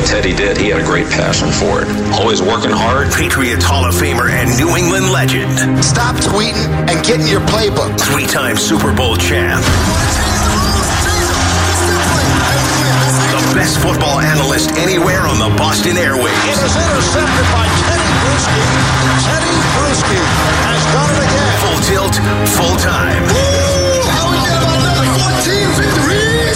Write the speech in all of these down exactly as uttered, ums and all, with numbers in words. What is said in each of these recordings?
what Teddy did, he had a great passion for it. Always working hard. Patriots Hall of Famer and New England legend. Stop tweeting and get in your playbook. Three-time Super Bowl champ. The best football analyst anywhere on the Boston airwaves. It is intercepted by Teddy Bruschi. Teddy Bruschi has done it again. Full tilt, full time. Ooh, how we get about another fourteen victories?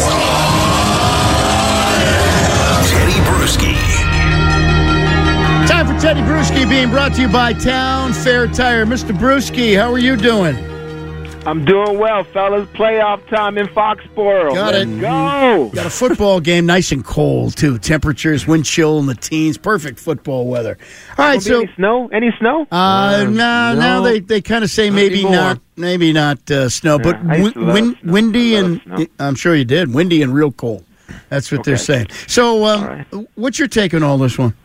Teddy Bruschi. Time for Teddy Bruschi being brought to you by Town Fair Tire. Mister Bruschi, how are you doing? I'm doing well, fellas. Playoff time in Foxborough. Got Let's it. go. Got a football game, nice and cold, too. Temperatures, wind chill in the teens. Perfect football weather. All right, so... Any snow? Any snow? Uh, uh no, no. Now they, they kind of say maybe anymore. not maybe not uh, snow, but Yeah, I used to love win, snow. windy I love and... snow. I'm sure you did. Windy and real cold. That's what Okay. they're saying. So um, right. what's your take on all this one?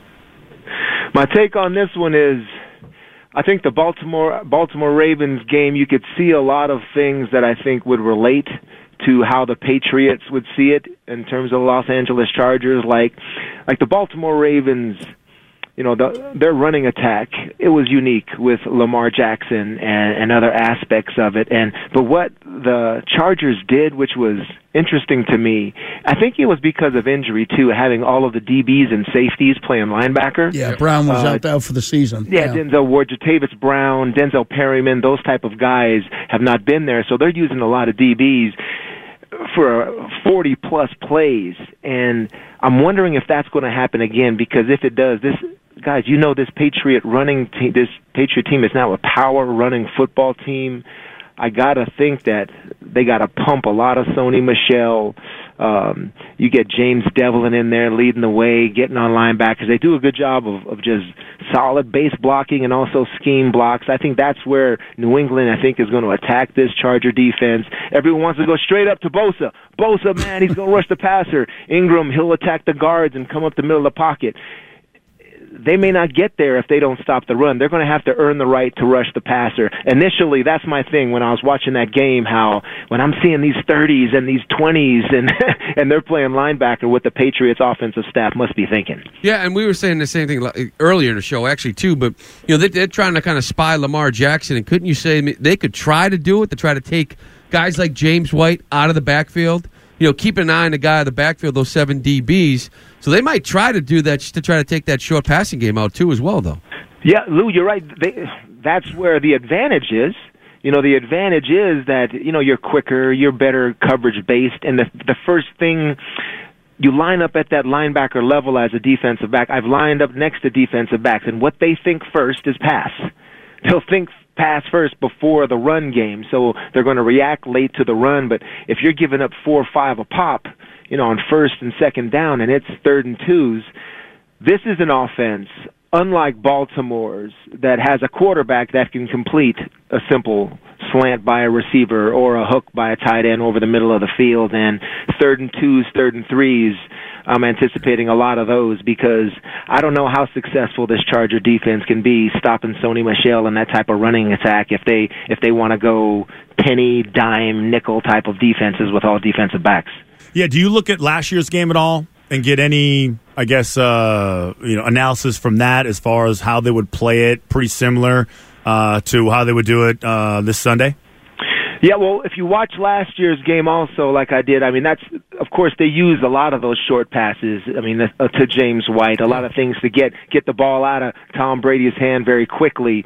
My take on this one is, I think the Baltimore Baltimore Ravens game, you could see a lot of things that I think would relate to how the Patriots would see it in terms of the Los Angeles Chargers. Like, like the Baltimore Ravens, you know, the, their running attack, it was unique with Lamar Jackson and, and other aspects of it. And but what the Chargers did, which was interesting to me, I think it was because of injury too, having all of the D Bs and safeties playing linebacker. Yeah, Brown was Uh, out, out for the season. Yeah, Denzel Ward, Jatavis Brown, Denzel Perryman, those type of guys have not been there, so they're using a lot of D Bs for forty-plus plays, and I'm wondering if that's going to happen again, because if it does, this guys, you know, this Patriot running team, this Patriot team is now a power running football team. I gotta think that they gotta pump a lot of Sony Michel. Um, you get James Devlin in there leading the way, getting on linebackers. They do a good job of, of just solid base blocking and also scheme blocks. I think that's where New England, I think, is going to attack this Charger defense. Everyone wants to go straight up to Bosa. Bosa, man, he's going to rush the passer. Ingram, he'll attack the guards and come up the middle of the pocket. They may not get there if they don't stop the run. They're going to have to earn the right to rush the passer. Initially, that's my thing when I was watching that game, how when I'm seeing these thirties and these twenties and and they're playing linebacker, what the Patriots offensive staff must be thinking. Yeah, and we were saying the same thing earlier in the show, actually, too. But, you know, they, they're trying to kind of spy Lamar Jackson. And couldn't you say they could try to do it, to try to take guys like James White out of the backfield? You know, keep an eye on the guy in the backfield, those seven D Bs. So they might try to do that just to try to take that short passing game out, too, as well, though. Yeah, Lou, you're right. They, that's where the advantage is. You know, the advantage is that, you know, you're quicker, you're better coverage-based, and the, the first thing, you line up at that linebacker level as a defensive back. I've lined up next to defensive backs, and what they think first is pass. They'll think pass first before the run game, so they're going to react late to the run, but if you're giving up four or five a pop, you know, on first and second down, and it's third and twos, this is an offense, unlike Baltimore's, that has a quarterback that can complete a simple slant by a receiver or a hook by a tight end over the middle of the field, and third and twos, third and threes, I'm anticipating a lot of those, because I don't know how successful this Charger defense can be stopping Sony Michel and that type of running attack if they if they want to go penny, dime, nickel type of defenses with all defensive backs. Yeah, do you look at last year's game at all and get any, I guess, uh, you know, analysis from that as far as how they would play it? Pretty similar uh, to how they would do it uh, this Sunday? Yeah, well, if you watch last year's game also, like I did, I mean, that's, of course, they use a lot of those short passes, I mean, uh, to James White, a lot of things to get, get the ball out of Tom Brady's hand very quickly.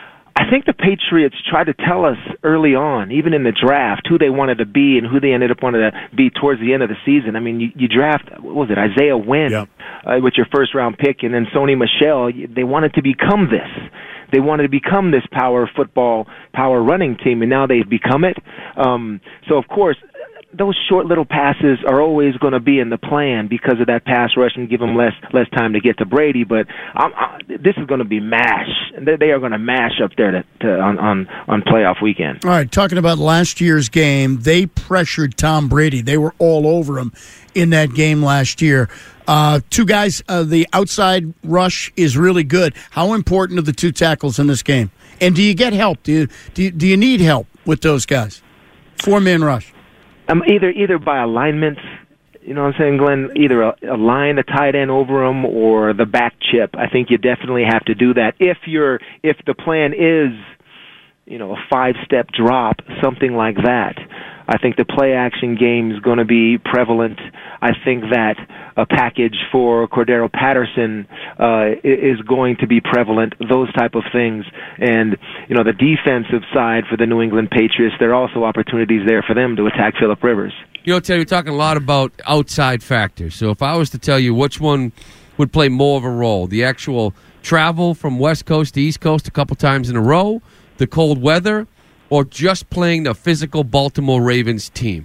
I think the Patriots tried to tell us early on, even in the draft, who they wanted to be and who they ended up wanting to be towards the end of the season. I mean, you, you draft, what was it, Isaiah Wynn, yep. uh, with your first-round pick, and then Sony Michel. They wanted to become this. They wanted to become this power football, power running team, and now they've become it. Um, so, of course, those short little passes are always going to be in the plan because of that pass rush and give them less less time to get to Brady. But I'm, I, this is going to be mash. They, they are going to mash up there to, to, on, on, on playoff weekend. All right, talking about last year's game, they pressured Tom Brady. They were all over him in that game last year. Uh, two guys, uh, the outside rush is really good. How important are the two tackles in this game? And do you get help? Do you, do you, do you need help with those guys? Four-man rush. Um, either either by alignment, you know what I'm saying, Glenn, either a, a line the tight end over him or the back chip. I think you definitely have to do that. If you're, if the plan is, you know, a five-step drop, something like that, I think the play-action game is going to be prevalent. I think that a package for Cordero Patterson uh, is going to be prevalent, those type of things. And, you know, the defensive side for the New England Patriots, there are also opportunities there for them to attack Phillip Rivers. You know, Teddy, we're talking a lot about outside factors. So if I was to tell you which one would play more of a role, the actual travel from West Coast to East Coast a couple times in a row, the cold weather, or just playing the physical Baltimore Ravens team?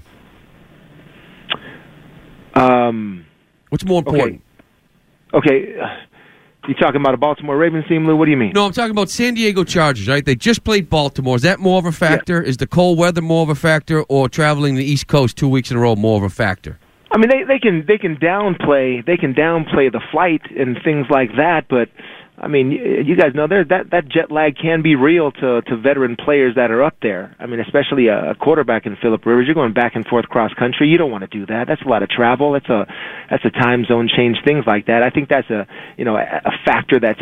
Um, What's more important? Okay. okay. You talking about a Baltimore Ravens team, Lou? What do you mean? No, I'm talking about San Diego Chargers, right? They just played Baltimore. Is that more of a factor? Yeah. Is the cold weather more of a factor, or traveling the East Coast two weeks in a row more of a factor? I mean, they, they can they can downplay they can downplay the flight and things like that, but I mean, you guys know there that that jet lag can be real to to veteran players that are up there. I mean, especially a, a quarterback in Phillip Rivers. You're going back and forth cross country. You don't want to do that. That's a lot of travel. That's a that's a time zone change. Things like that. I think that's a you know a, a factor that's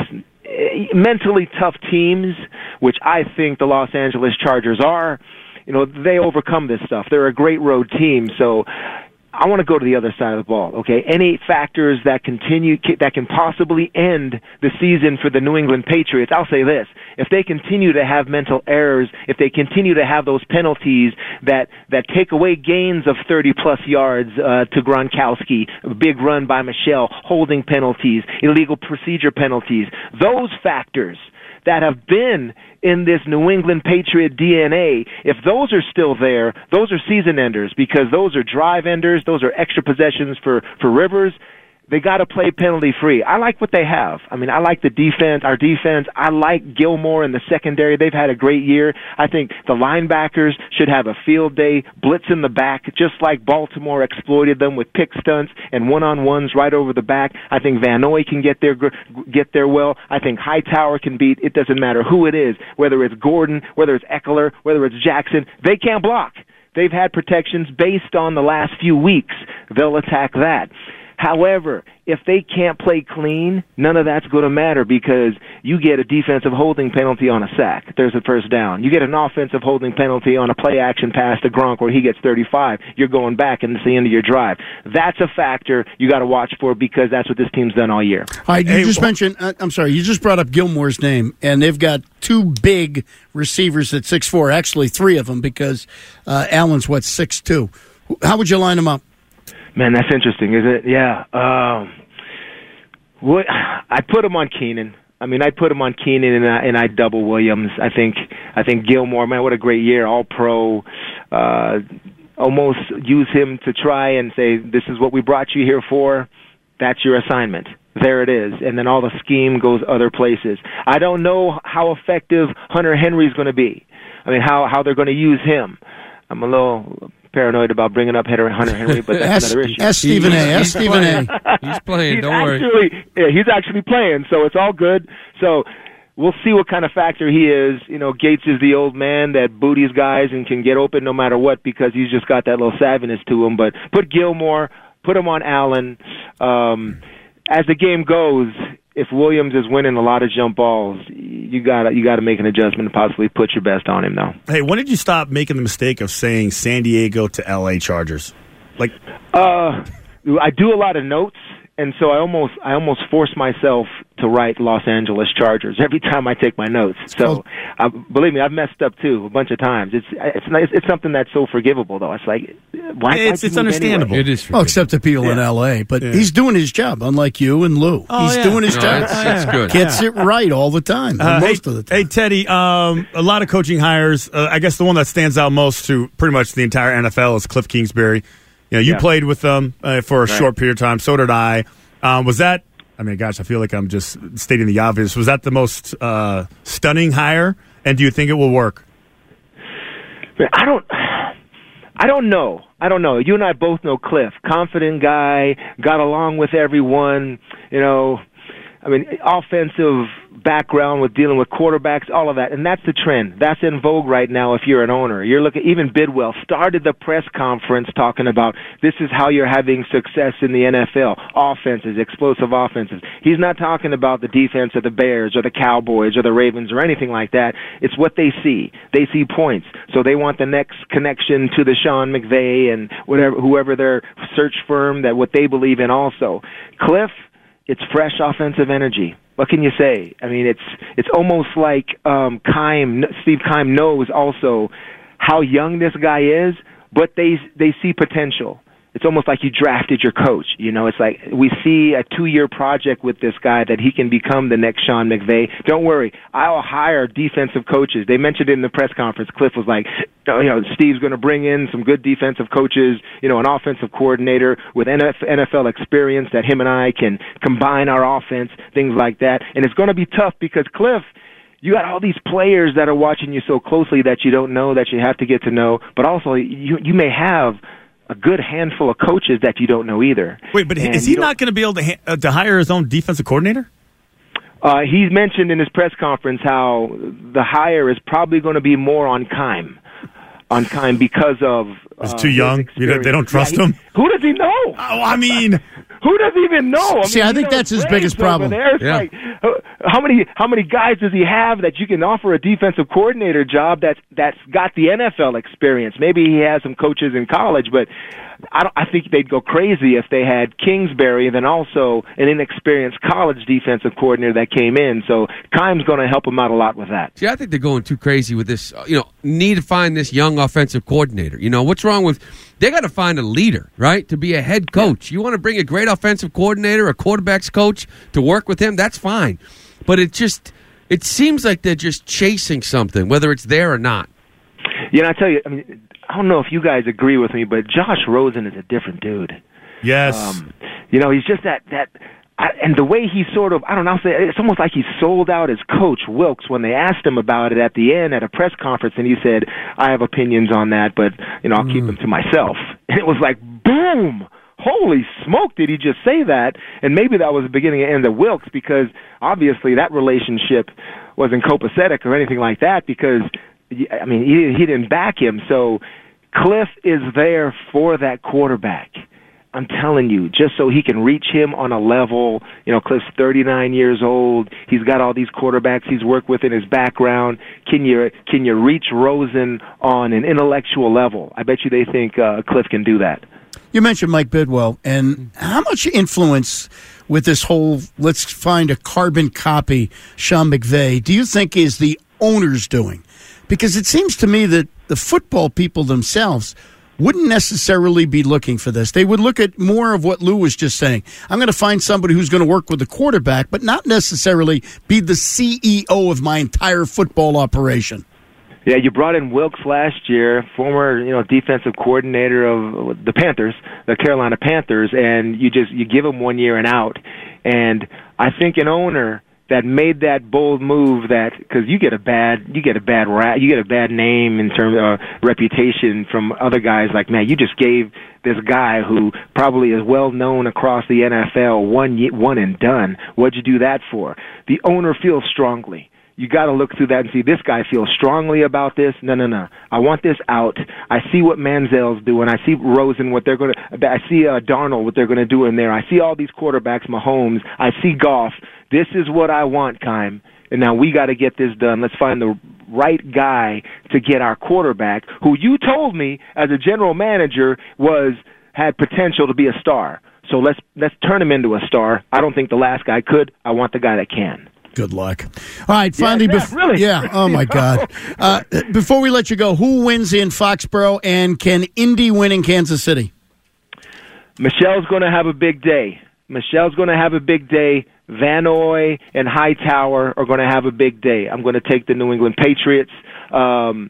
mentally tough teams, which I think the Los Angeles Chargers are. You know, they overcome this stuff. They're a great road team. So I want to go to the other side of the ball, okay? Any factors that continue, that can possibly end the season for the New England Patriots, I'll say this. If they continue to have mental errors, if they continue to have those penalties that, that take away gains of thirty-plus yards uh, to Gronkowski, a big run by Michelle, holding penalties, illegal procedure penalties, those factors that have been in this New England Patriot D N A, if those are still there, those are season enders because those are drive enders, those are extra possessions for, for Rivers. They got to play penalty free. I like what they have. I mean, I like the defense, our defense. I like Gilmore in the secondary. They've had a great year. I think the linebackers should have a field day, blitz in the back, just like Baltimore exploited them with pick stunts and one-on-ones right over the back. I think Van Noy can get there, get there well. I think Hightower can beat, it doesn't matter who it is, whether it's Gordon, whether it's Eckler, whether it's Jackson. They can't block. They've had protections based on the last few weeks. They'll attack that. However, if they can't play clean, none of that's going to matter because you get a defensive holding penalty on a sack. There's a first down. You get an offensive holding penalty on a play-action pass to Gronk where he gets thirty-five. You're going back and it's the end of your drive. That's a factor you got to watch for because that's what this team's done all year. All right, you Hey, just wh- mentioned, uh, I'm sorry, you just brought up Gilmore's name, and they've got two big receivers at six foot four, actually three of them because uh, Allen's, what, six foot two. How would you line them up? Man, that's interesting, is it? Yeah. Um, what I put him on Keenan. I mean, I put him on Keenan and I, and I double Williams. I think I think Gilmore, man, what a great year, all pro. Uh, almost use him to try and say, this is what we brought you here for. That's your assignment. There it is. And then all the scheme goes other places. I don't know how effective Hunter Henry's going to be. I mean, how, how they're going to use him. I'm a little paranoid about bringing up Hunter Henry, but that's ask, another issue. Ask Stephen A. Ask Stephen A. He's playing, he's don't actually, worry. Yeah, he's actually playing, so it's all good. So we'll see what kind of factor he is. You know, Gates is the old man that booties guys and can get open no matter what because he's just got that little savviness to him. But put Gilmore, put him on Allen. Um, as the game goes, if Williams is winning a lot of jump balls, you got you got to make an adjustment and possibly put your best on him, though. Hey, when did you stop making the mistake of saying San Diego to L A Chargers? Like, uh, I do a lot of notes, and so I almost I almost force myself to write Los Angeles Chargers every time I take my notes. So, uh, believe me, I've messed up too a bunch of times. It's it's nice. It's something that's so forgivable, though. It's like why? It's, why'd it's you move understandable. anyway? It is. Well, except the people in L A, but Yeah. he's doing his job, unlike you and Lou. Oh, he's yeah. doing his No, job. it's, it's good. Gets it right all the time, or Uh, most hey, of the time. Hey, Teddy, um, a lot of coaching hires. Uh, I guess the one that stands out most to pretty much the entire N F L is Cliff Kingsbury. You know, you Yeah. played with them uh, for a Right. short period of time. So did I. Um, was that, I mean, gosh, I feel like I'm just stating the obvious. Was that the most uh, stunning hire? And do you think it will work? Man, I don't. I don't know. I don't know. You and I both know Cliff. Confident guy, got along with everyone. You know, I mean, offensive background with dealing with quarterbacks, all of that. And that's the trend. That's in vogue right now if you're an owner. You're looking, even Bidwell started the press conference talking about this is how you're having success in the N F L. Offenses, explosive offenses. He's not talking about the defense of the Bears or the Cowboys or the Ravens or anything like that. It's what they see. They see points. So they want the next connection to the Sean McVay and whatever, whoever their search firm that what they believe in also. Cliff, it's fresh offensive energy. What can you say? I mean, it's it's almost like um, Keim, Steve Keim knows also how young this guy is, but they they see potential. It's almost like you drafted your coach. You know, it's like we see a two-year project with this guy that he can become the next Sean McVay. Don't worry, I'll hire defensive coaches. They mentioned it in the press conference. Cliff was like, you know, Steve's going to bring in some good defensive coaches, you know, an offensive coordinator with N F L experience that him and I can combine our offense, things like that. And it's going to be tough because Cliff, you got all these players that are watching you so closely that you don't know, that you have to get to know, but also you you may have a good handful of coaches that you don't know either. Wait, but and is he not going to be able to ha- uh, to hire his own defensive coordinator? Uh, he's mentioned in his press conference how the hire is probably going to be more on Keim, on Keim because of he's uh, too young. You know, they don't trust yeah, he, him. Who does he know? Oh, I mean. Who doesn't even know? I mean, See, I think that's his biggest problem. There. It's yeah. like, how many how many guys does he have that you can offer a defensive coordinator job that's that's got the N F L experience? Maybe he has some coaches in college, but I don't, I think they'd go crazy if they had Kingsbury and then also an inexperienced college defensive coordinator that came in. So Keim's going to help him out a lot with that. See, I think they're going too crazy with this. You know, need to find this young offensive coordinator. You know, what's wrong with? They got to find a leader, right, to be a head coach. You want to bring a great offensive coordinator, a quarterback's coach to work with him, that's fine. But it just, it seems like they're just chasing something, whether it's there or not. Yeah, and I tell you, I mean, I don't know if you guys agree with me, but Josh Rosen is a different dude. Yes. Um, you know, he's just that, that I, and the way he sort of, I don't know, I'll say, it's almost like he sold out his coach, Wilkes, when they asked him about it at the end at a press conference, and he said, I have opinions on that, but, you know, I'll mm. keep them to myself. And it was like, boom! Holy smoke, did he just say that? And maybe that was the beginning and end of Wilkes, because obviously that relationship wasn't copacetic or anything like that, because, I mean, he, he didn't back him. So Cliff is there for that quarterback. I'm telling you, just so he can reach him on a level. You know, Cliff's thirty-nine years old. He's got all these quarterbacks he's worked with in his background. Can you can you reach Rosen on an intellectual level? I bet you they think uh, Cliff can do that. You mentioned Mike Bidwell, and how much influence with this whole let's find a carbon copy Sean McVay do you think is the owners doing? Because it seems to me that the football people themselves wouldn't necessarily be looking for this. They would look at more of what Lou was just saying. I'm going to find somebody who's going to work with the quarterback, but not necessarily be the C E O of my entire football operation. Yeah, you brought in Wilkes last year, former, you know, defensive coordinator of the Panthers, the Carolina Panthers, and you just you give him one year and out. And I think an owner that made that bold move, that because you get a bad you get a bad rat you get a bad name in terms of uh, reputation from other guys, like, man, you just gave this guy who probably is well known across the N F L one one and done. What'd you do that for? The owner feels strongly. You got to look through that and see, this guy feels strongly about this. No, no, no. I want this out. I see what Manziel's doing. I see Rosen, what they're going to, I see uh, Darnold, what they're going to do in there. I see all these quarterbacks, Mahomes. I see Goff. This is what I want, Keim. And now we got to get this done. Let's find the right guy to get our quarterback, who you told me as a general manager was had potential to be a star. So let's let's turn him into a star. I don't think the last guy could. I want the guy that can. Good luck. All right, finally, yeah, yeah, bef- really? yeah. Oh my God! Uh, before we let you go, who wins in Foxborough, and can Indy win in Kansas City? Michelle's going to have a big day. Michelle's going to have a big day. Van Noy and Hightower are going to have a big day. I'm going to take the New England Patriots. Um,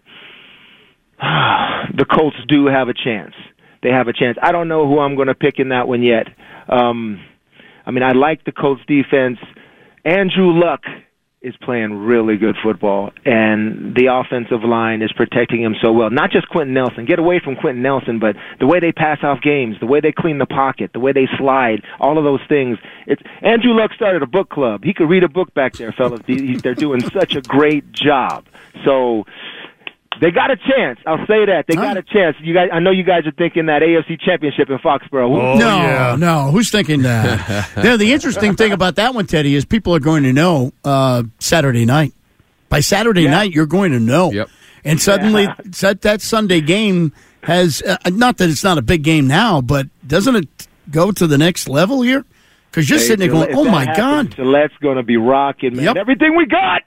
the Colts do have a chance. They have a chance. I don't know who I'm going to pick in that one yet. Um, I mean, I like the Colts defense. Andrew Luck is playing really good football, and the offensive line is protecting him so well. Not just Quentin Nelson. Get away from Quentin Nelson, but the way they pass off games, the way they clean the pocket, the way they slide, all of those things. It's Andrew Luck started a book club. He could read a book back there, fellas. They're doing such a great job. So they got a chance. I'll say that. They got a chance. You guys, I know you guys are thinking that A F C Championship in Foxborough. Oh, no, yeah. no. Who's thinking that? Now, the interesting thing about that one, Teddy, is people are going to know uh, Saturday night. By Saturday Yeah. night, you're going to know. Yep. And suddenly, Yeah. that, that Sunday game has, uh, not that it's not a big game now, but doesn't it go to the next level here? Because you're Hey, sitting there going, if oh, that my happens, God. Gillette's going to be rocking, man. Yep. Everything we got.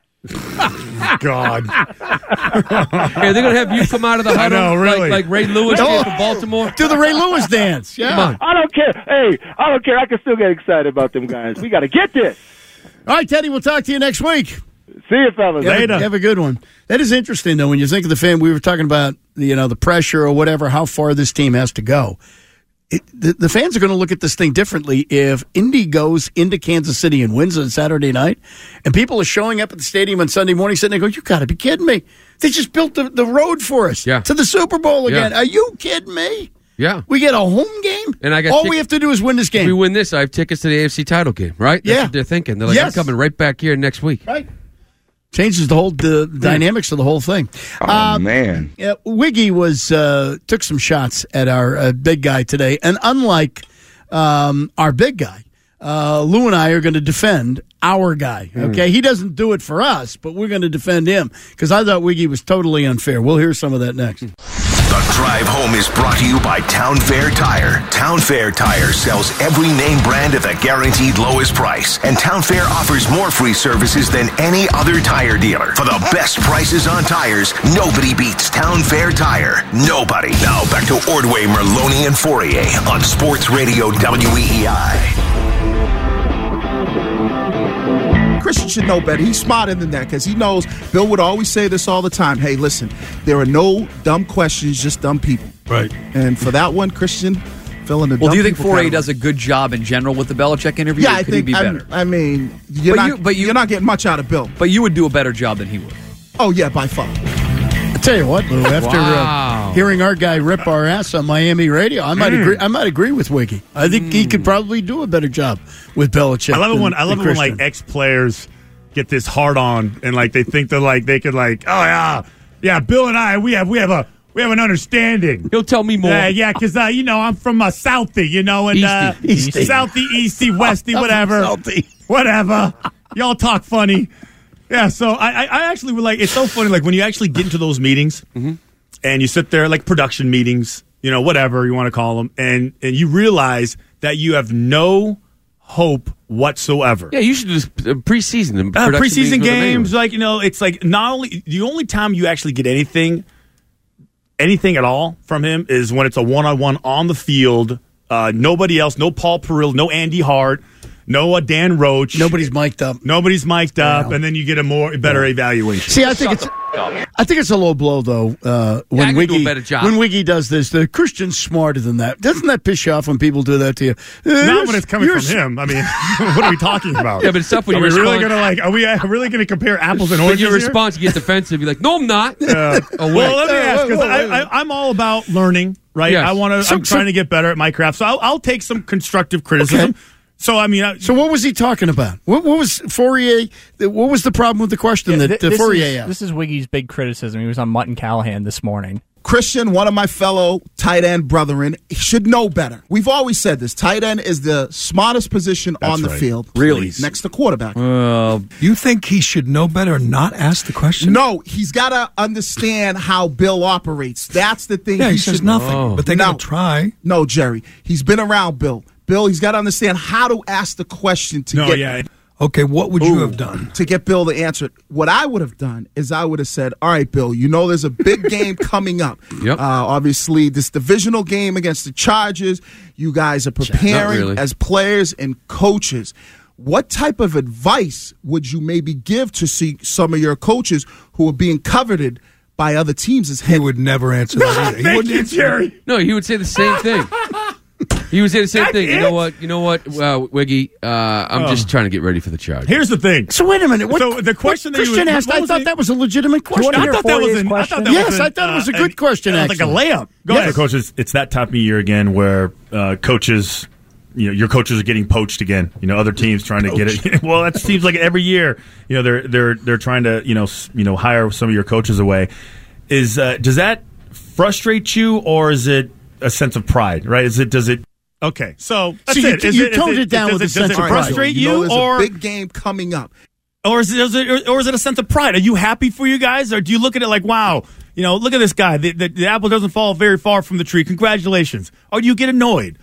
God. Hey, they're going to have you come out of the I huddle know, really. like, like Ray Lewis Oh. did for Baltimore. Do the Ray Lewis dance. Yeah. Come on. I don't care. Hey, I don't care. I can still get excited about them guys. We got to get this. All right, Teddy, we'll talk to you next week. See you, fellas. You have, Later. you have a good one. That is interesting, though, when you think of the fan. We were talking about, you know, the pressure or whatever, how far this team has to go. It, the, the fans are going to look at this thing differently if Indy goes into Kansas City and wins on Saturday night, and people are showing up at the stadium on Sunday morning sitting there going, you got to be kidding me. They just built the, the road for us Yeah. to the Super Bowl again. Yeah. Are you kidding me? Yeah. We get a home game? And I got All tic- we have to do is win this If game. we win this, I have tickets to the A F C title game, right? That's Yeah. what they're thinking. They're like, Yes. I'm coming right back here next week. Right. Changes the whole the dynamics of the whole thing. Oh, man. Yeah, Wiggy was uh, took some shots at our uh, big guy today, and unlike um, our big guy, uh, Lou and I are going to defend our guy. Okay, he doesn't do it for us, but we're going to defend him because I thought Wiggy was totally unfair. We'll hear some of that next. The drive home is brought to you by Town Fair Tire. Town Fair Tire sells every name brand at the guaranteed lowest price. And Town Fair offers more free services than any other tire dealer. For the best prices on tires, nobody beats Town Fair Tire. Nobody. Now back to Ordway, Merloni, and Fourier on Sports Radio W E E I. Christian should know better. He's smarter than that because he knows Bill would always say this all the time. Hey, listen, there are no dumb questions, just dumb people. Right. And for that one, Christian, filling the Well, dumb do you think people Fourier category. does a good job in general with the Belichick interview? Yeah, or I could think. he be I'm- better? I mean, you're But not. you- but you- you're not getting much out of Bill. But you would do a better job than he would. Oh yeah, by far. I tell you what, Lou, after Wow. uh, hearing our guy rip our ass on Miami radio, I might agree. I might agree with Wiggy. I think he could probably do a better job with Belichick. I love it than- when I love than it when like Christian. ex players get this hard on and like they think they're like they could like oh yeah yeah Bill and I we have we have a we have an understanding. He'll tell me more. Yeah, yeah, because uh, you know I'm from uh, Southie, you know, and uh, Easty. Easty. Southie, Easty, Westy, I'm from whatever, Southie. whatever. Y'all talk funny. Yeah, so I, I, I actually would like. It's so funny, like when you actually get into those meetings, and you sit there, like production meetings, you know, whatever you want to call them, and and you realize that you have no hope whatsoever. Yeah, you should do this uh, preseason. and Uh, production preseason meetings with them anyway. games, like you know, it's like not only the only time you actually get anything, anything at all from him is when it's a one-on-one on the field. Uh, nobody else, no Paul Perillo, no Andy Hart, no uh, Dan Roach. Nobody's mic'd up. Nobody's mic'd up, Yeah. and then you get a more better evaluation. See, I think it's I think it's a low blow though. Uh, when I can do Wiggy a better job. when Wiggy does this, the Christian's smarter than that. Doesn't that piss you off when people do that to you? Uh, Not when it's coming you're from him. I mean, what are we talking about? Yeah, but it's tough when are you we really respond- gonna like? Are we uh, really gonna compare apples and But oranges your here? response, you get defensive. You're like, no, I'm not. Uh, Oh, wait. well, let me Uh, ask wait, because wait, wait, I, I, I'm all about learning, right? Yes. I want to. So- I'm so- trying to get better at my craft, so I'll, I'll take some constructive criticism. Okay. So I mean, I, So what was he talking about? What, what was Fourier? What was the problem with the question Yeah, that th- uh, this Fourier is, asked? This is Wiggy's big criticism. He was on Mutt and Callahan this morning. Christian, one of my fellow tight end brethren, should know better. We've always said this. Tight end is the smartest position on the right. field. Really? Next to quarterback. You think he should know better and not ask the question? No, he's got to understand how Bill operates. That's the thing. Yeah, he, he says should nothing, Oh. but they No. got to try. No, Jerry. He's been around Bill. Bill, he's got to understand how to ask the question to no, get yeah. Okay, what would you Ooh, have done? to get Bill to answer it? What I would have done is I would have said, all right, Bill, you know there's a big game coming up. Yep. Uh, obviously, this divisional game against the Chargers, you guys are preparing really. as players and coaches. What type of advice would you maybe give to see some of your coaches who are being coveted by other teams as He head? would never answer that either. He Thank wouldn't you, answer Jerry. No, he would say the same thing. He was saying the same That's thing. It? You know what? You know what, uh, Wiggy? Uh, I'm oh. just trying to get ready for the charge. Here's the thing. So wait a minute. What, so the question what that Christian you asked, I thought it? that was a legitimate question. I thought that was an, I thought that yes, was an, I thought it was a uh, good question. It actually, was like a layup. Go yes. ahead, coaches. It's that time of year again where uh, coaches. You know, your coaches are getting poached again. You know, other teams trying to get it. Well, that seems like every year. You know, they're they're they're trying to you know you know hire some of your coaches away. Is uh, does that frustrate you, or is it a sense of pride? Right? Is it does it? Okay, so that's so you, it. Is you it, toned is it, it down does with it, a sense does it of pride. frustrate you, you, know, there's or a big game coming up, or is it, is it or is it a sense of pride? Are you happy for you guys, or do you look at it like, wow, you know, look at this guy. The, the, the apple doesn't fall very far from the tree. Congratulations. Or do you get annoyed?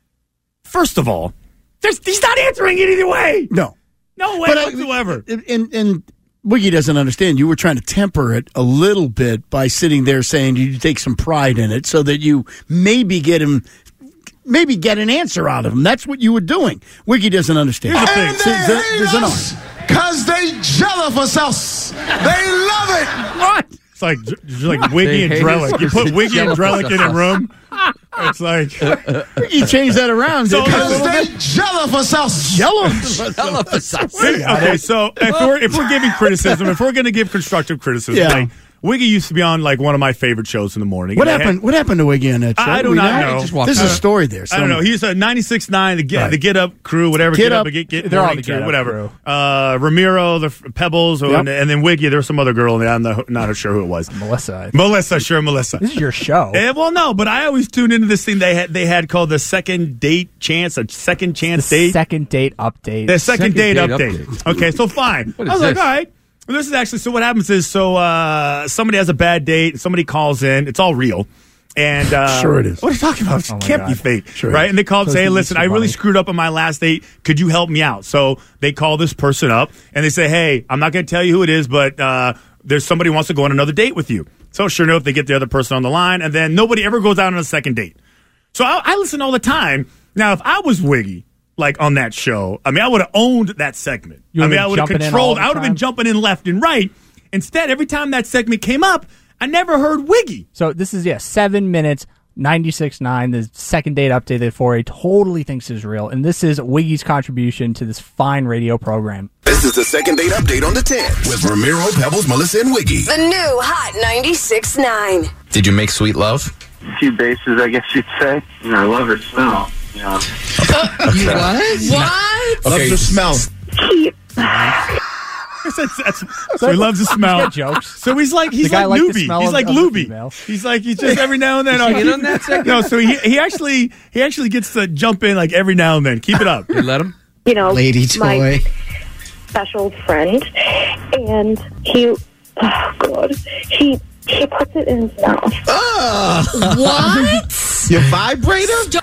First of all, there's, he's not answering it either way. No, no way but whatsoever. I, and and Wiggy doesn't understand. You were trying to temper it a little bit by sitting there saying you take some pride in it, so that you maybe get him. Maybe get an answer out of him. That's what you were doing. Wiggy doesn't understand. And the they there, hate us because they jealous of us. They love it. What? It's like like Wiggy and Drellick. You put Wiggy and Drellick in a room. It's like you change that around. So because they jealous of us. Jealous of us. Okay, so if we're if we're giving criticism, if we're going to give constructive criticism, yeah. like, Wiggy used to be on like one of my favorite shows in the morning. What happened? Had, what happened to Wiggy on that show? I do not know. know. There's a story there. Somewhere. I don't know. He's a ninety-six point nine, the Get right. the Get Up crew, whatever. Get, get Up, get, get they're all the crew, Get Up whatever. Crew. Uh, Ramiro, the Pebbles, yep. and, and then Wiggy. There was some other girl. I'm not, not sure who it was. Melissa. Melissa, sure, Melissa. This is your show. Yeah, well, no, but I always tune into this thing they had. They had called the Second Date Chance, a Second Chance the Date, Second Date Update. The Second, second Date, date update. update. Okay, so fine. I was this? like, all right. Well, this is actually, so what happens is, so uh, somebody has a bad date, somebody calls in, it's all real. And uh, sure it is. What are you talking about? It oh can't God. be fake, sure right? And they called and say, hey, listen, I really funny. screwed up on my last date. Could you help me out? So they call this person up, and they say, hey, I'm not going to tell you who it is, but uh, there's somebody who wants to go on another date with you. So sure enough, they get the other person on the line, and then nobody ever goes out on a second date. So I, I listen all the time. Now, if I was Wiggy, like on that show, I mean, I would have owned that segment. You I mean, I would have controlled, I would have been time? jumping in left and right. Instead, every time that segment came up, I never heard Wiggy. So this is, yeah, seven minutes, ninety-six point nine, the Second Date Update that four A totally thinks is real. And this is Wiggy's contribution to this fine radio program. This is the Second Date Update on the ten with Ramiro, Pebbles, Melissa, and Wiggy. The new Hot ninety-six point nine. Did you make sweet love? A few bases, I guess you'd say. You know, I love her smell. You know. You what? What? Love Okay. the smell. That's, that's, so he loves the smell. Jokes. So he's like he's The guy like liked the Luby. smell He's of- like of the Luby. female. He's like he's just every now and then. Is he oh, in keep- on that segment? No, so he he actually he actually gets to jump in like every now and then. Keep it up. You let him. You know, Lady toy. my special friend, and he, oh god, he he puts it in his mouth. What? Your vibrator?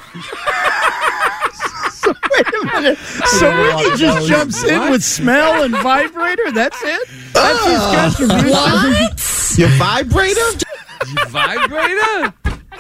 So wait a minute. So Wiggy just jumps in with smell and vibrator. That's it. That's his contribution. What? Your vibrator? Vibrator?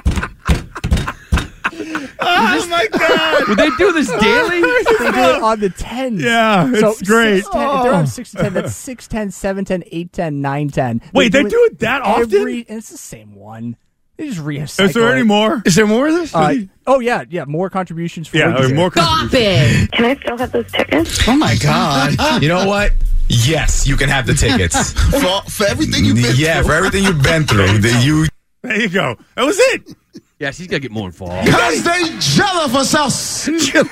Oh my god! Would they do this daily? They do it on the tens. Yeah, it's so great. six ten, if they're on six to ten, that's six ten, seven ten, eight ten, nine ten. Wait, they do it that often? Every, and it's the same one. They just recycle Is there any it. more? Is there more of this? Uh, oh, yeah, yeah, more contributions for Yeah, Wiggy. or more Stop contributions. it. Can I still have those tickets? Oh my God. You know what? Yes, you can have the tickets. For, for everything you've been Yeah, through. for everything you've been through. The, you. There you go. That was it. Yes, he's got to get more involved. Because they jealous of us.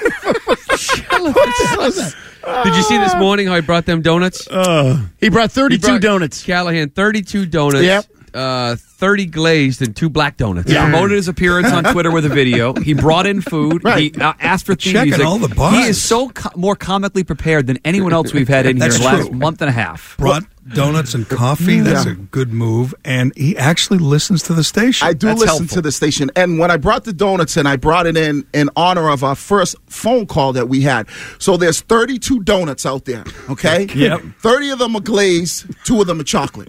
Did you see this morning how he brought them donuts? Uh, He brought He thirty-two brought donuts. Callahan, thirty-two donuts. Yep. uh, thirty glazed and two black donuts. Yeah. He promoted his appearance on Twitter with a video. He brought in food. Right. He uh, asked for theme Checking music. all the bars. He is so co- more comically prepared than anyone else we've had in here That's in the last true. month and a half. Brought donuts and coffee. That's a good move. And he actually listens to the station. I do That's listen helpful. to the station. And when I brought the donuts in, I brought it in in honor of our first phone call that we had. So there's thirty-two donuts out there, okay? Yep. thirty of them are glazed, two of them are chocolate.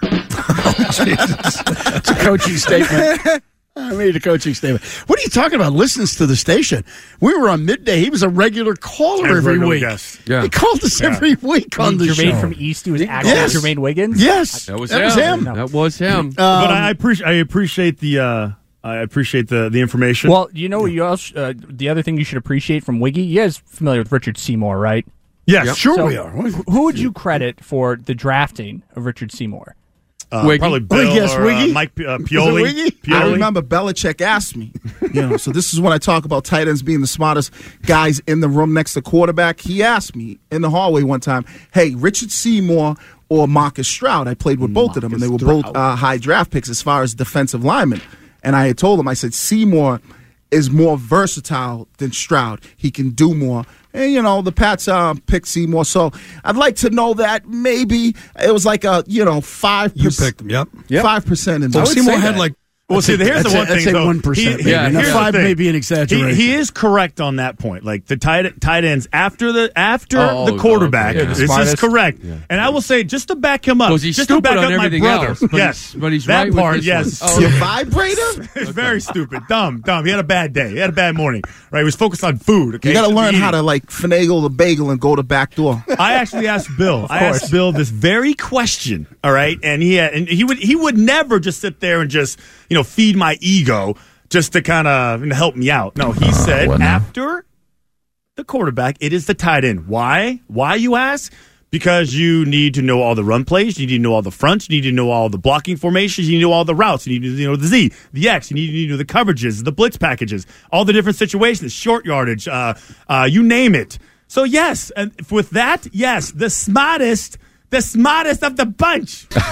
It's a coaching statement. I made a coaching statement. What are you talking about? Listens to the station. We were on midday. He was a regular caller Every every regular week. guest. Yeah. He called us Yeah. every week on the Jermaine show. from East, who was actually Yes. Jermaine Wiggins. Yes, That was that him. was him. That was him. but I appreciate I appreciate the uh, I appreciate the, the information. Well, you know, you also, uh, the other thing you should appreciate from Wiggy, you guys familiar with Richard Seymour, right? Yes, yep. Sure so we are. Who would you credit for the drafting of Richard Seymour? Uh, probably Bill oh, yes, or Wiggy? Uh, Mike uh, Pioli. Wiggy? Pioli. I remember Belichick asked me, you know, so this is when I talk about tight ends being the smartest guys in the room next to quarterback. He asked me in the hallway one time, hey, Richard Seymour or Marcus Stroud? I played with both Marcus of them, and they were Stroud. both uh, high draft picks as far as defensive linemen. And I had told him, I said, Seymour is more versatile than Stroud. He can do more. And, you know, the Pats uh, picked Seymour. So I'd like to know that maybe it was like a, you know, five percent. You picked him, yep. Yep. five percent in So there. Seymour had like Well, see, here's the I'd one say- I'd thing. say though. one percent He- maybe. Yeah, Now, here's the five thing. may be an exaggeration. He, he is correct on that point. Like the tight tight ends after the after Oh, the quarterback. okay, yeah. This is Smartest. correct. And I will say, just to back him up, Because he's just to stupid back on up my everything brother. else, but yes, he's- but he's that right with part. this Yes, one. Oh, Your vibrator? it's very stupid, dumb, dumb. He had a bad day. He had a bad morning. Right, he was focused on food. Okay, You got to learn Eating. how to, like, finagle the bagel and go to back door. I actually asked Bill. I course. asked Bill this very question. All right, and he had, and he would he would never just sit there and just you know feed my ego just to kind of help me out. No, he said well, now. after the quarterback, it is the tight end. Why? Why you ask? Because you need to know all the run plays, you need to know all the fronts, you need to know all the blocking formations, you need to know all the routes, you need to know the Z, the X, you need to know the coverages, the blitz packages, all the different situations, short yardage, uh, uh, you name it. So yes, and with that, yes, the smartest, the smartest of the bunch. So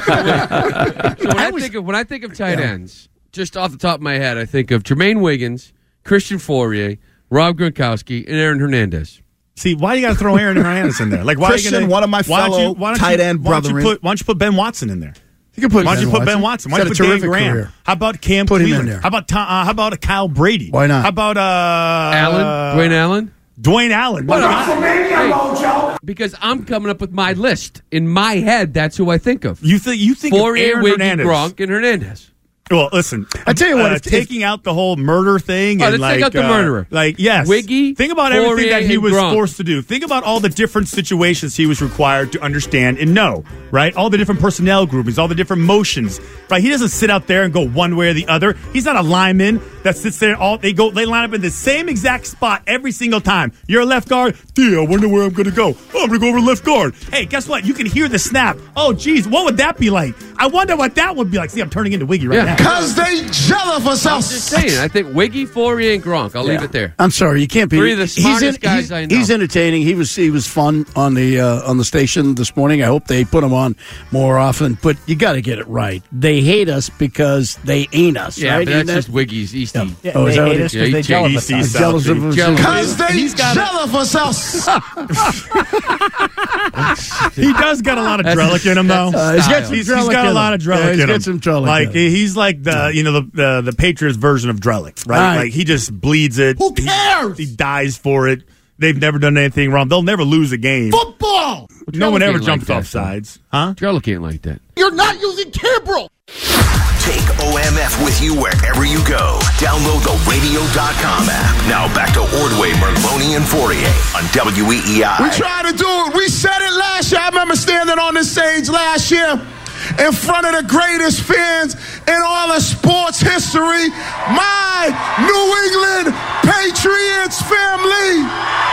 when I, think of when I think of tight ends, just off the top of my head, I think of Jermaine Wiggins, Christian Fourier, Rob Gronkowski, and Aaron Hernandez. See, why you got to throw Aaron Hernandez in there? Like, why Christian, are you gonna, one of my why don't fellow you- why don't tight you- end why don't you brethren. put- Why don't you put Ben Watson in there? You can put Why don't you Ben put Ben Watson? Why He's don't had you a put Dan terrific Graham? career. How about Cam Put him in Cleveland? there. How about Tom, uh, how about a Kyle Brady? Why not? How about uh, Allen, uh, Dwayne Allen. Dwayne Allen. What Why not? Hey, because I'm coming up with my list in my head. That's who I think of. You think you think of Fourier, Aaron Wiggy, Hernandez? Gronk, and Hernandez. Well, listen. I tell you what, uh, if- if- taking out the whole murder thing, Oh, and let's like, take out the uh, murderer. like yes, Wiggy, Think about Fourier, everything that he and was Gronk. forced to do. Think about all the different situations he was required to understand and know. Right, all the different personnel groupings, all the different motions. Right, he doesn't sit out there and go one way or the other. He's not a lineman that sits there. All they go, they line up in the same exact spot every single time. You're a left guard. Yeah, I wonder where I'm going to go. Oh, I'm going to go over left guard. Hey, guess what? You can hear the snap. Oh, geez, what would that be like? I wonder what that would be like. See, I'm turning into Wiggy right Yeah. now. Because they jealous of I'm us. just saying. I think Wiggy, Fourier, and Gronk. I'll leave it there. I'm sorry, you can't be. Three of the he's smartest in- guys he's, I know. He's entertaining. He was he was fun on the uh, on the station this morning. I hope they put him on more often. But you got to get it right. They hate us because they ain't us. Yeah, right? but that's Ain't that- just Wiggy's Eastie. Yeah, Oh, is they that hate what us it- because yeah, they he- jealous he of sees us. that. jealous of us. Jealous. Because they He's got a- jealous of us. He does got a lot of That's- Drellick in him, though. that's Uh, he's got style. some He's, he's Drellick got in a him. lot of Drellick Yeah, he's in got him. some Drellick Like in him. he's like the you know the the, the Patriots version of Drellick, right? Right. Like he just bleeds it. Who cares? He, he dies for it. They've never done anything wrong. They'll never lose a game. Football. No one Drellick ever ain't jumps like off that, though. sides, huh? Drellick ain't like that. You're not using Cabrel. Take O M F with you wherever you go. Download the radio dot com app. Now back to Ordway, Merloni, and Fourier on W E E I. We tried to do it. We said it last year. I remember standing on this stage last year in front of the greatest fans in all of sports history, my New England Patriots family.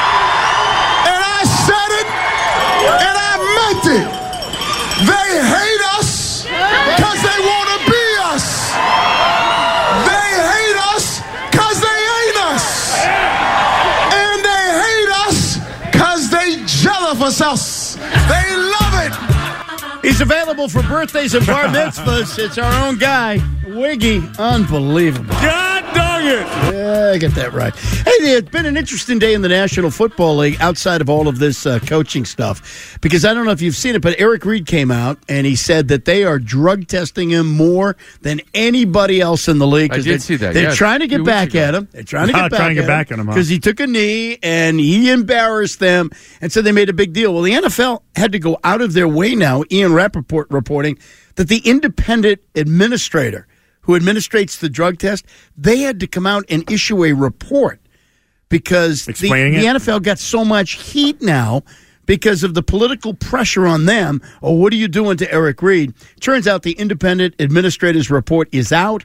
And I said it, and I meant it. They hate us because they want to be us. They hate us because they ain't us. And they hate us because they jealous of us. They love it. He's available for birthdays and bar mitzvahs. It's our own guy, Wiggy. Unbelievable. God dog it! Yeah, I get that right. Hey, it's been an interesting day in the National Football League outside of all of this uh, coaching stuff. Because I don't know if you've seen it, but Eric Reed came out and he said that they are drug testing him more than anybody else in the league. I did they, see that, They're yes, trying to a few get weeks back ago. at him. They're trying to Ah, get back, trying to at, get back at him, huh? Because he took a knee and he embarrassed them. And so they made a big deal. Well, the N F L had to go out of their way now, Ian Rappaport reporting, that the independent administrator who administrates the drug test, they had to come out and issue a report because the, Explaining it? the N F L got so much heat now because of the political pressure on them. Oh, what are you doing to Eric Reed? Turns out the independent administrator's report is out.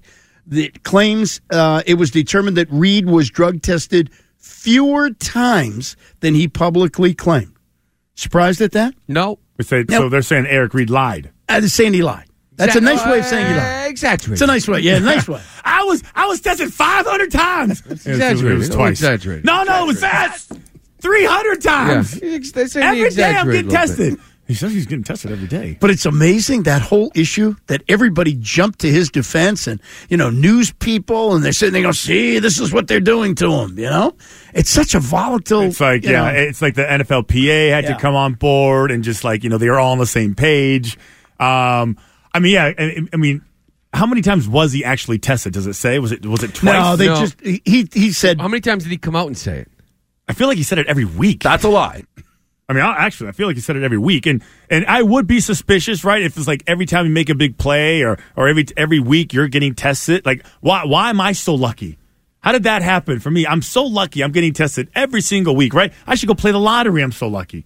that claims uh, it was determined that Reed was drug tested fewer times than he publicly claimed. Surprised at that? No. We say, Nope. So they're saying Eric Reed lied. Uh, they're saying he lied. That's a nice way of saying he lied. Exaggerated. It's a nice way. Yeah, nice way. I was I was tested five hundred times. Exaggerated. It was No, twice. exaggerated. No, no, it was fast. three hundred times. Yeah. They say he Every day I'm exaggerated getting a little tested. He says he's getting tested every day. But it's amazing, that whole issue, that everybody jumped to his defense, and, you know, news people, and they're sitting there going, see, this is what they're doing to him, you know? It's such a volatile... It's like, you yeah, know, it's like the N F L P A had Yeah. to come on board and just like, you know, they were all on the same page. Um, I mean, yeah, I, I mean, how many times was he actually tested? Does it say? Was it was it twice? No, they No. just... He, he said... How many times did he come out and say it? I feel like he said it every week. That's a lie. I mean, I, actually, I feel like he said it every week, and and I would be suspicious, right? If it's like every time you make a big play, or or every every week you're getting tested. Like, why why am I so lucky? How did that happen for me? I'm so lucky. I'm getting tested every single week, right? I should go play the lottery. I'm so lucky.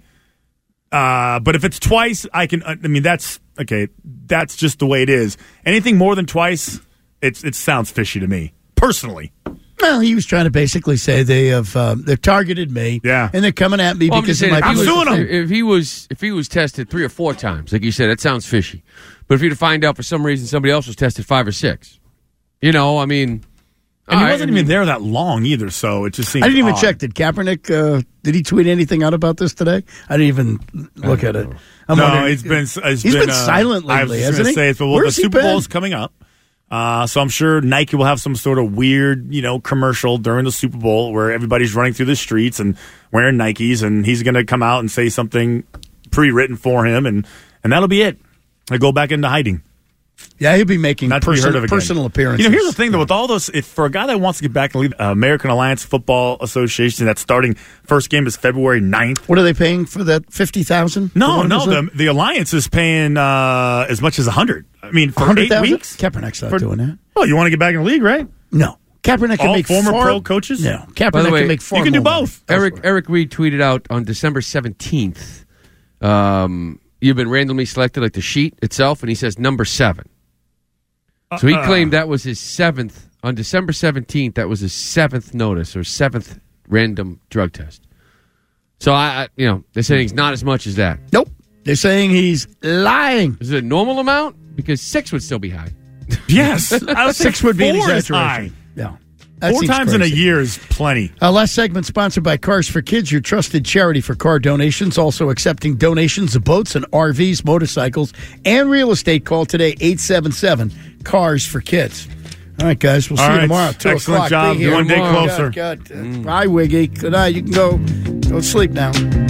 Uh, but if it's twice, I can. I mean, that's okay. That's just the way it is. Anything more than twice, it's it sounds fishy to me personally. Well, he was trying to basically say they have um, they've targeted me, yeah, and they're coming at me Well, I'm because just of saying, my if he was- political- If he was if he was tested three or four times, like you said, that sounds fishy. But if you to find out for some reason somebody else was tested five or six, you know, I mean, And he all right, wasn't I mean- even there that long either, so it just seems. I didn't even odd. check. Did Kaepernick? Uh, did he tweet anything out about this today? I didn't even look at it. I'm no, wondering- it's been. It's he's been, uh, silent I was lately, just hasn't gonna he? Say it's, well, Where's the he Super been? Bowl is coming up, uh, so I'm sure Nike will have some sort of weird, you know, commercial during the Super Bowl where everybody's running through the streets and wearing Nikes, and he's going to come out and say something pre-written for him, and and that'll be it. I go back into hiding. Yeah, he'll be making Not to be person- heard of again. personal appearances. You know, here's the thing, though, with all those, if for a guy that wants to get back and leave, uh, American Alliance Football Association, that's starting, first game is February ninth. What are they paying for that fifty thousand? No, no, the, the Alliance is paying uh, as much as a hundred. I mean, for eight weeks. Kaepernick's not For- doing that. Oh, you want to get back in the league, right? No, Kaepernick can All make former far- pro coaches. No, By Kaepernick the way, can make far you can do more money. both. Eric Eric Reed tweeted out on December seventeenth, um, you've been randomly selected, like the sheet itself, and he says number seven. So he Uh-uh. claimed that was his seventh, on December seventeenth, that was his seventh notice or seventh random drug test. So, I, I you know, they're saying it's not as much as that. Nope. They're saying he's lying. Is it a normal amount? Because six would still be high. Yes. I would Six say would be an four is exaggeration. high. Yeah. That Four seems times in a crazy. year is plenty. Uh, last segment sponsored by Cars for Kids, your trusted charity for car donations. Also accepting donations of boats and R Vs, motorcycles, and real estate. Call today, eight seven seven, CARS for Kids. All right, guys, we'll see All you right. tomorrow. Two Excellent o'clock. job. Be here One day tomorrow. closer. God, God. Uh, Bye, Wiggy. Good night. You can go, go sleep now.